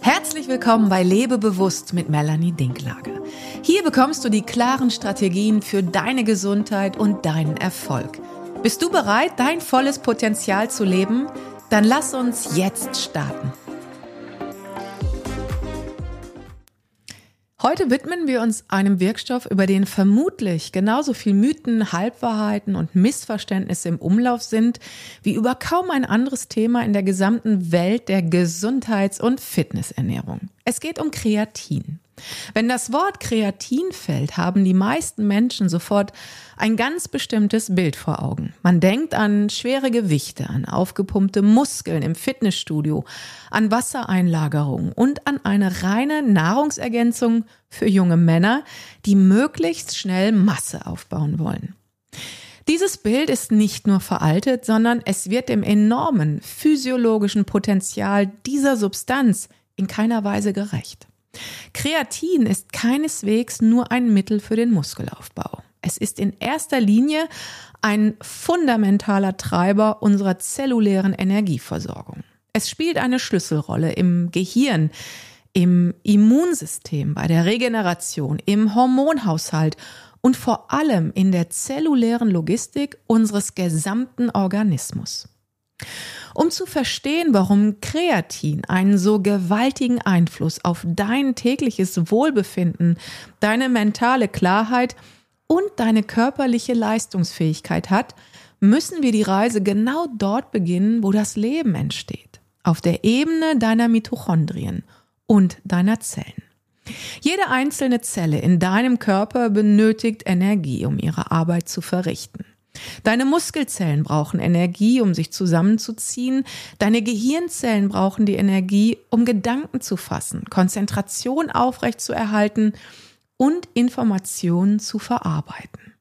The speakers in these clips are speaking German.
Herzlich willkommen bei Lebe bewusst mit Melanie Dinklage. Hier bekommst du die klaren Strategien für deine Gesundheit und deinen Erfolg. Bist du bereit, dein volles Potenzial zu leben? Dann lass uns jetzt starten. Heute widmen wir uns einem Wirkstoff, über den vermutlich genauso viel Mythen, Halbwahrheiten und Missverständnisse im Umlauf sind, wie über kaum ein anderes Thema in der gesamten Welt der Gesundheits- und Fitnessernährung. Es geht um Kreatin. Wenn das Wort Kreatin fällt, haben die meisten Menschen sofort ein ganz bestimmtes Bild vor Augen. Man denkt an schwere Gewichte, an aufgepumpte Muskeln im Fitnessstudio, an Wassereinlagerung und an eine reine Nahrungsergänzung für junge Männer, die möglichst schnell Masse aufbauen wollen. Dieses Bild ist nicht nur veraltet, sondern es wird dem enormen physiologischen Potenzial dieser Substanz in keiner Weise gerecht. Kreatin ist keineswegs nur ein Mittel für den Muskelaufbau. Es ist in erster Linie ein fundamentaler Treiber unserer zellulären Energieversorgung. Es spielt eine Schlüsselrolle im Gehirn, im Immunsystem, bei der Regeneration, im Hormonhaushalt und vor allem in der zellulären Logistik unseres gesamten Organismus. Um zu verstehen, warum Kreatin einen so gewaltigen Einfluss auf dein tägliches Wohlbefinden, deine mentale Klarheit und deine körperliche Leistungsfähigkeit hat, müssen wir die Reise genau dort beginnen, wo das Leben entsteht, auf der Ebene deiner Mitochondrien und deiner Zellen. Jede einzelne Zelle in deinem Körper benötigt Energie, um ihre Arbeit zu verrichten. Deine Muskelzellen brauchen Energie, um sich zusammenzuziehen. Deine Gehirnzellen brauchen die Energie, um Gedanken zu fassen, Konzentration aufrechtzuerhalten und Informationen zu verarbeiten.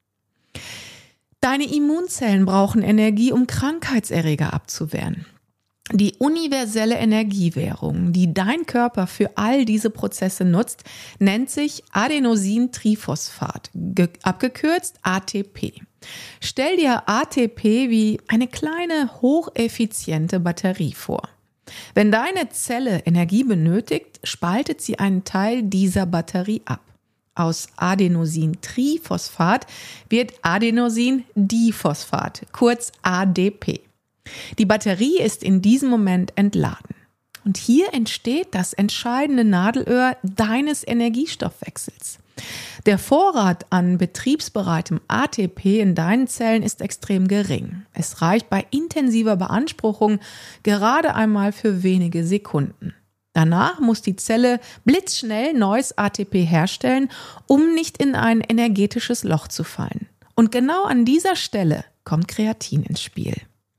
Deine Immunzellen brauchen Energie, um Krankheitserreger abzuwehren. Die universelle Energiewährung, die dein Körper für all diese Prozesse nutzt, nennt sich Adenosintriphosphat, abgekürzt ATP. Stell dir ATP wie eine kleine, hocheffiziente Batterie vor. Wenn deine Zelle Energie benötigt, spaltet sie einen Teil dieser Batterie ab. Aus Adenosintriphosphat wird Adenosindiphosphat, kurz ADP. Die Batterie ist in diesem Moment entladen. Und hier entsteht das entscheidende Nadelöhr deines Energiestoffwechsels. Der Vorrat an betriebsbereitem ATP in deinen Zellen ist extrem gering. Es reicht bei intensiver Beanspruchung gerade einmal für wenige Sekunden. Danach muss die Zelle blitzschnell neues ATP herstellen, um nicht in ein energetisches Loch zu fallen. Und genau an dieser Stelle kommt Kreatin ins Spiel.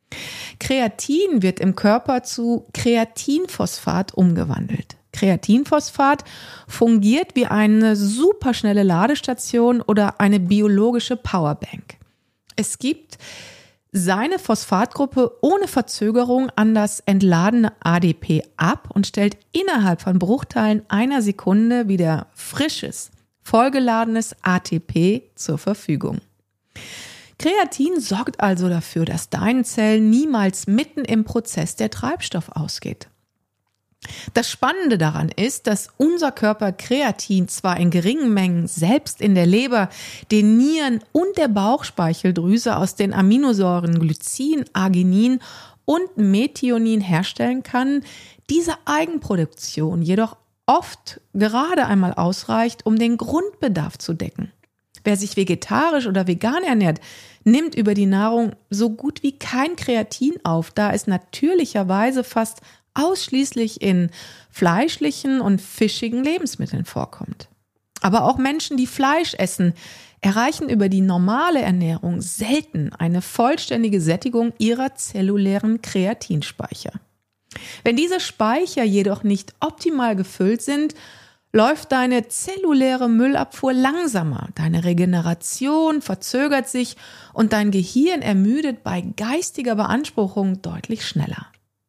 Kreatin wird im Körper zu Kreatinphosphat umgewandelt. Kreatinphosphat fungiert wie eine superschnelle Ladestation oder eine biologische Powerbank. Es gibt seine Phosphatgruppe ohne Verzögerung an das entladene ADP ab und stellt innerhalb von Bruchteilen einer Sekunde wieder frisches, vollgeladenes ATP zur Verfügung. Kreatin sorgt also dafür, dass deinen Zellen niemals mitten im Prozess der Treibstoff ausgeht. Das Spannende daran ist, dass unser Körper Kreatin zwar in geringen Mengen selbst in der Leber, den Nieren und der Bauchspeicheldrüse aus den Aminosäuren Glycin, Arginin und Methionin herstellen kann, diese Eigenproduktion jedoch oft gerade einmal ausreicht, um den Grundbedarf zu decken. Wer sich vegetarisch oder vegan ernährt, nimmt über die Nahrung so gut wie kein Kreatin auf, da es natürlicherweise fast ausschließlich in fleischlichen und fischigen Lebensmitteln vorkommt. Aber auch Menschen, die Fleisch essen, erreichen über die normale Ernährung selten eine vollständige Sättigung ihrer zellulären Kreatinspeicher. Wenn diese Speicher jedoch nicht optimal gefüllt sind, läuft deine zelluläre Müllabfuhr langsamer, deine Regeneration verzögert sich und dein Gehirn ermüdet bei geistiger Beanspruchung deutlich schneller.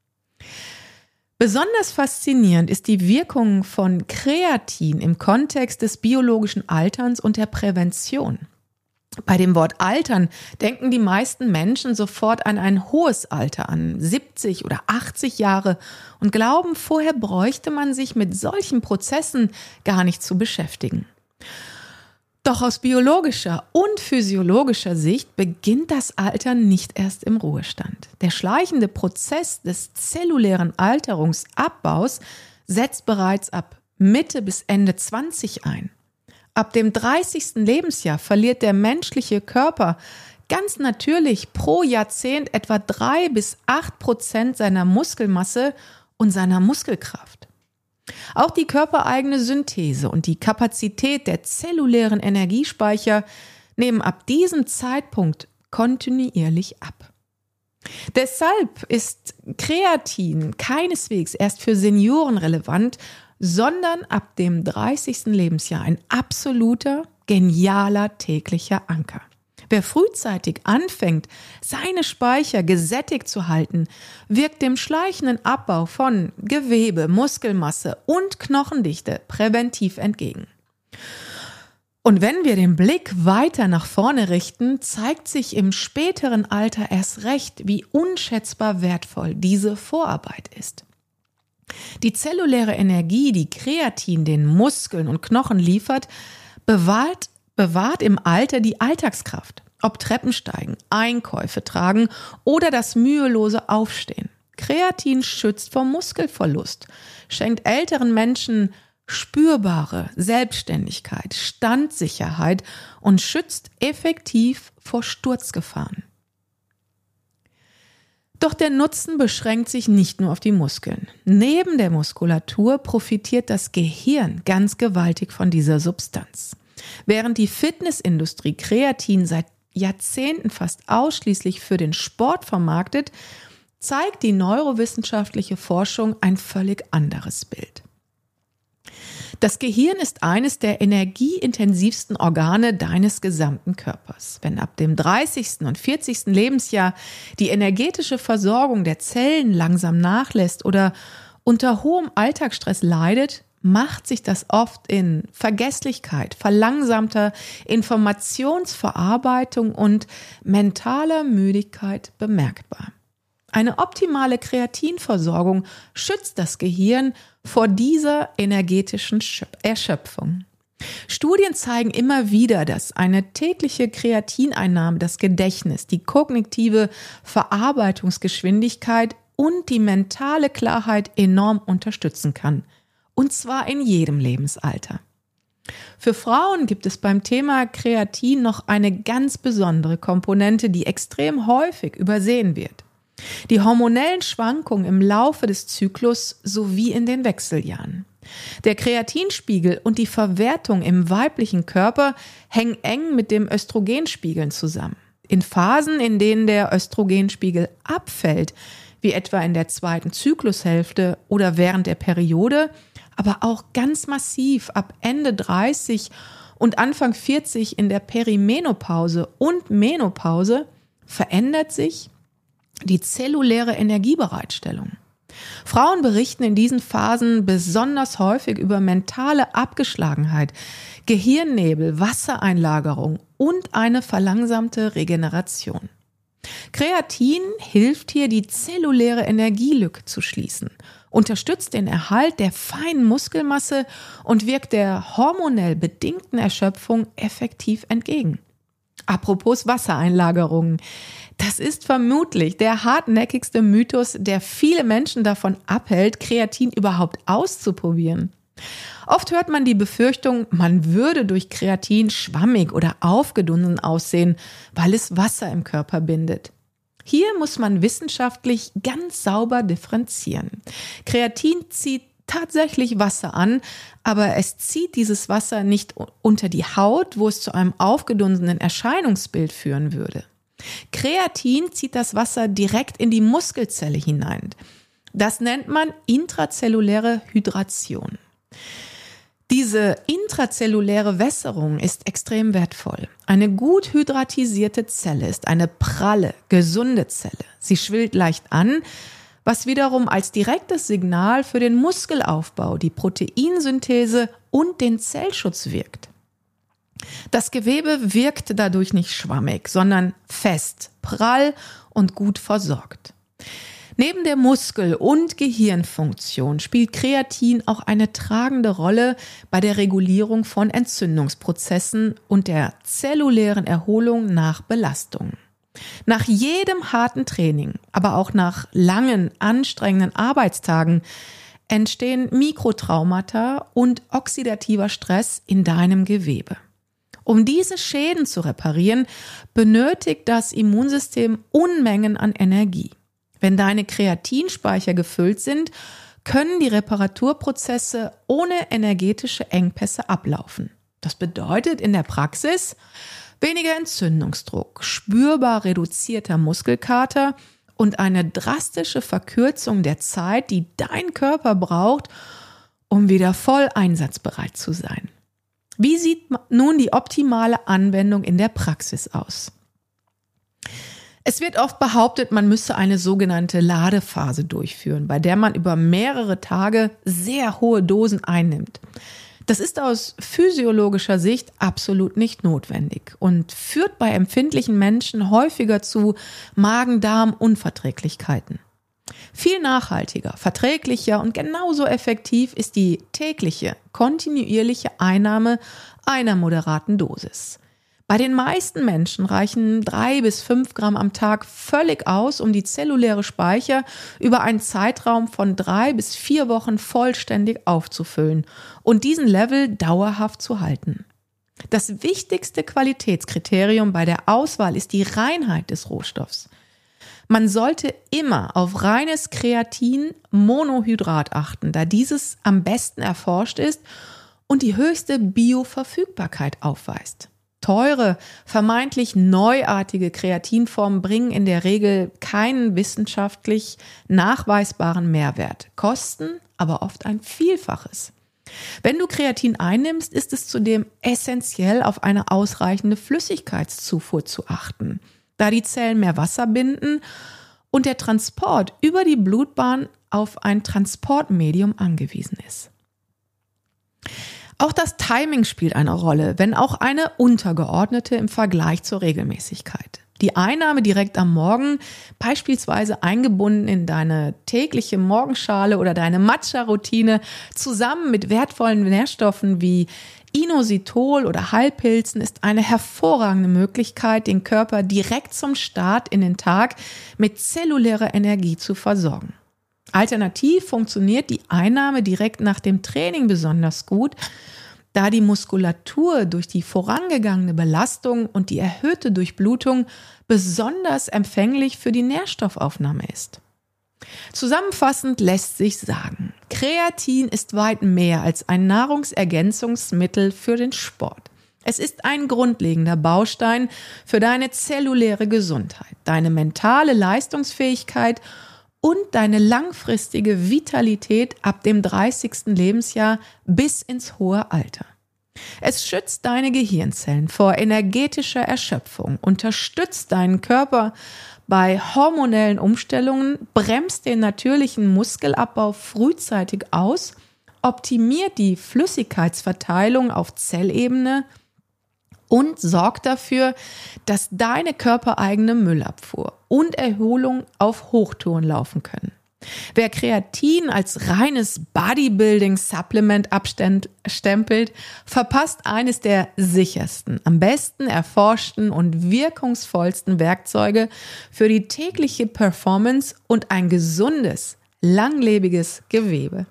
Besonders faszinierend ist die Wirkung von Kreatin im Kontext des biologischen Alterns und der Prävention. Bei dem Wort Altern denken die meisten Menschen sofort an ein hohes Alter, an 70 oder 80 Jahre und glauben, vorher bräuchte man sich mit solchen Prozessen gar nicht zu beschäftigen. Doch aus biologischer und physiologischer Sicht beginnt das Altern nicht erst im Ruhestand. Der schleichende Prozess des zellulären Alterungsabbaus setzt bereits ab Mitte bis Ende 20 ein. Ab dem 30. Lebensjahr verliert der menschliche Körper ganz natürlich pro Jahrzehnt etwa 3-8% seiner Muskelmasse und seiner Muskelkraft. Auch die körpereigene Synthese und die Kapazität der zellulären Energiespeicher nehmen ab diesem Zeitpunkt kontinuierlich ab. Deshalb ist Kreatin keineswegs erst für Senioren relevant, sondern ab dem 30. Lebensjahr ein absoluter, genialer täglicher Anker. Wer frühzeitig anfängt, seine Speicher gesättigt zu halten, wirkt dem schleichenden Abbau von Gewebe, Muskelmasse und Knochendichte präventiv entgegen. Und wenn wir den Blick weiter nach vorne richten, zeigt sich im späteren Alter erst recht, wie unschätzbar wertvoll diese Vorarbeit ist. Die zelluläre Energie, die Kreatin den Muskeln und Knochen liefert, bewahrt im Alter die Alltagskraft. Ob Treppensteigen, Einkäufe tragen oder das mühelose Aufstehen. Kreatin schützt vor Muskelverlust, schenkt älteren Menschen spürbare Selbstständigkeit, Standsicherheit und schützt effektiv vor Sturzgefahren. Doch der Nutzen beschränkt sich nicht nur auf die Muskeln. Neben der Muskulatur profitiert das Gehirn ganz gewaltig von dieser Substanz. Während die Fitnessindustrie Kreatin seit Jahrzehnten fast ausschließlich für den Sport vermarktet, zeigt die neurowissenschaftliche Forschung ein völlig anderes Bild. Das Gehirn ist eines der energieintensivsten Organe deines gesamten Körpers. Wenn ab dem 30. und 40. Lebensjahr die energetische Versorgung der Zellen langsam nachlässt oder unter hohem Alltagsstress leidet, macht sich das oft in Vergesslichkeit, verlangsamter Informationsverarbeitung und mentaler Müdigkeit bemerkbar. Eine optimale Kreatinversorgung schützt das Gehirn vor dieser energetischen Erschöpfung. Studien zeigen immer wieder, dass eine tägliche Kreatineinnahme das Gedächtnis, die kognitive Verarbeitungsgeschwindigkeit und die mentale Klarheit enorm unterstützen kann. Und zwar in jedem Lebensalter. Für Frauen gibt es beim Thema Kreatin noch eine ganz besondere Komponente, die extrem häufig übersehen wird. Die hormonellen Schwankungen im Laufe des Zyklus sowie in den Wechseljahren. Der Kreatinspiegel und die Verwertung im weiblichen Körper hängen eng mit dem Östrogenspiegeln zusammen. In Phasen, in denen der Östrogenspiegel abfällt, wie etwa in der 2. Zyklushälfte oder während der Periode, aber auch ganz massiv ab Ende 30 und Anfang 40 in der Perimenopause und Menopause, verändert sich die zelluläre Energiebereitstellung. Frauen berichten in diesen Phasen besonders häufig über mentale Abgeschlagenheit, Gehirnnebel, Wassereinlagerung und eine verlangsamte Regeneration. Kreatin hilft hier, die zelluläre Energielücke zu schließen, unterstützt den Erhalt der feinen Muskelmasse und wirkt der hormonell bedingten Erschöpfung effektiv entgegen. Apropos Wassereinlagerungen. Das ist vermutlich der hartnäckigste Mythos, der viele Menschen davon abhält, Kreatin überhaupt auszuprobieren. Oft hört man die Befürchtung, man würde durch Kreatin schwammig oder aufgedunsen aussehen, weil es Wasser im Körper bindet. Hier muss man wissenschaftlich ganz sauber differenzieren. Kreatin zieht tatsächlich Wasser an, aber es zieht dieses Wasser nicht unter die Haut, wo es zu einem aufgedunsenen Erscheinungsbild führen würde. Kreatin zieht das Wasser direkt in die Muskelzelle hinein. Das nennt man intrazelluläre Hydration. Diese intrazelluläre Wässerung ist extrem wertvoll. Eine gut hydratisierte Zelle ist eine pralle, gesunde Zelle. Sie schwillt leicht an, was wiederum als direktes Signal für den Muskelaufbau, die Proteinsynthese und den Zellschutz wirkt. Das Gewebe wirkt dadurch nicht schwammig, sondern fest, prall und gut versorgt. Neben der Muskel- und Gehirnfunktion spielt Kreatin auch eine tragende Rolle bei der Regulierung von Entzündungsprozessen und der zellulären Erholung nach Belastungen. Nach jedem harten Training, aber auch nach langen, anstrengenden Arbeitstagen entstehen Mikrotraumata und oxidativer Stress in deinem Gewebe. Um diese Schäden zu reparieren, benötigt das Immunsystem Unmengen an Energie. Wenn deine Kreatinspeicher gefüllt sind, können die Reparaturprozesse ohne energetische Engpässe ablaufen. Das bedeutet in der Praxis weniger Entzündungsdruck, spürbar reduzierter Muskelkater und eine drastische Verkürzung der Zeit, die dein Körper braucht, um wieder voll einsatzbereit zu sein. Wie sieht nun die optimale Anwendung in der Praxis aus? Es wird oft behauptet, man müsse eine sogenannte Ladephase durchführen, bei der man über mehrere Tage sehr hohe Dosen einnimmt. Das ist aus physiologischer Sicht absolut nicht notwendig und führt bei empfindlichen Menschen häufiger zu Magen-Darm-Unverträglichkeiten. Viel nachhaltiger, verträglicher und genauso effektiv ist die tägliche, kontinuierliche Einnahme einer moderaten Dosis. Bei den meisten Menschen reichen 3 bis 5 Gramm am Tag völlig aus, um die zelluläre Speicher über einen Zeitraum von 3 bis 4 Wochen vollständig aufzufüllen und diesen Level dauerhaft zu halten. Das wichtigste Qualitätskriterium bei der Auswahl ist die Reinheit des Rohstoffs. Man sollte immer auf reines Kreatin-Monohydrat achten, da dieses am besten erforscht ist und die höchste Bioverfügbarkeit aufweist. Teure, vermeintlich neuartige Kreatinformen bringen in der Regel keinen wissenschaftlich nachweisbaren Mehrwert, kosten aber oft ein Vielfaches. Wenn du Kreatin einnimmst, ist es zudem essentiell, auf eine ausreichende Flüssigkeitszufuhr zu achten, da die Zellen mehr Wasser binden und der Transport über die Blutbahn auf ein Transportmedium angewiesen ist. Auch das Timing spielt eine Rolle, wenn auch eine untergeordnete im Vergleich zur Regelmäßigkeit. Die Einnahme direkt am Morgen, beispielsweise eingebunden in deine tägliche Morgenschale oder deine Matcha-Routine, zusammen mit wertvollen Nährstoffen wie Inositol oder Heilpilzen, ist eine hervorragende Möglichkeit, den Körper direkt zum Start in den Tag mit zellulärer Energie zu versorgen. Alternativ funktioniert die Einnahme direkt nach dem Training besonders gut, da die Muskulatur durch die vorangegangene Belastung und die erhöhte Durchblutung besonders empfänglich für die Nährstoffaufnahme ist. Zusammenfassend lässt sich sagen, Kreatin ist weit mehr als ein Nahrungsergänzungsmittel für den Sport. Es ist ein grundlegender Baustein für deine zelluläre Gesundheit, deine mentale Leistungsfähigkeit und deine langfristige Vitalität ab dem 30. Lebensjahr bis ins hohe Alter. Es schützt deine Gehirnzellen vor energetischer Erschöpfung, unterstützt deinen Körper bei hormonellen Umstellungen, bremst den natürlichen Muskelabbau frühzeitig aus, optimiert die Flüssigkeitsverteilung auf Zellebene und sorgt dafür, dass deine körpereigene Müllabfuhr und Erholung auf Hochtouren laufen können. Wer Kreatin als reines Bodybuilding-Supplement abstempelt, verpasst eines der sichersten, am besten erforschten und wirkungsvollsten Werkzeuge für die tägliche Performance und ein gesundes, langlebiges Gewebe.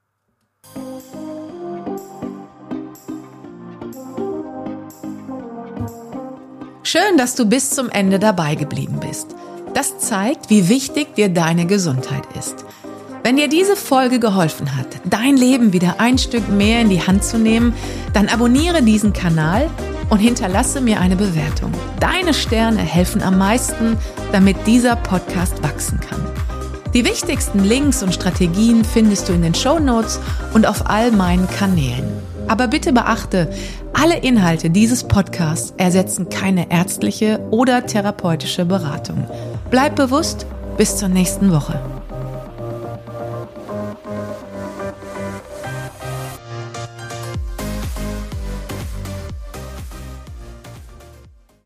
Schön, dass du bis zum Ende dabei geblieben bist. Das zeigt, wie wichtig dir deine Gesundheit ist. Wenn dir diese Folge geholfen hat, dein Leben wieder ein Stück mehr in die Hand zu nehmen, dann abonniere diesen Kanal und hinterlasse mir eine Bewertung. Deine Sterne helfen am meisten, damit dieser Podcast wachsen kann. Die wichtigsten Links und Strategien findest du in den Shownotes und auf all meinen Kanälen. Aber bitte beachte, alle Inhalte dieses Podcasts ersetzen keine ärztliche oder therapeutische Beratung. Bleib bewusst, bis zur nächsten Woche.